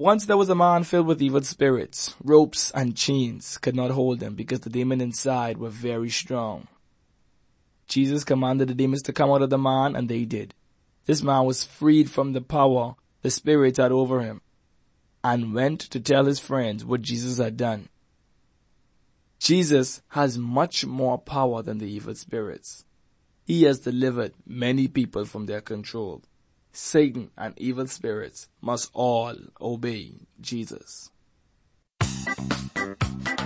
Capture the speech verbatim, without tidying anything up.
Once there was a man filled with evil spirits. Ropes and chains could not hold him because the demons inside were very strong. Jesus commanded the demons to come out of the man, and they did. This man was freed from the power the spirits had over him, and went to tell his friends what Jesus had done. Jesus has much more power than the evil spirits. He has delivered many people from their control. Satan and evil spirits must all obey Jesus.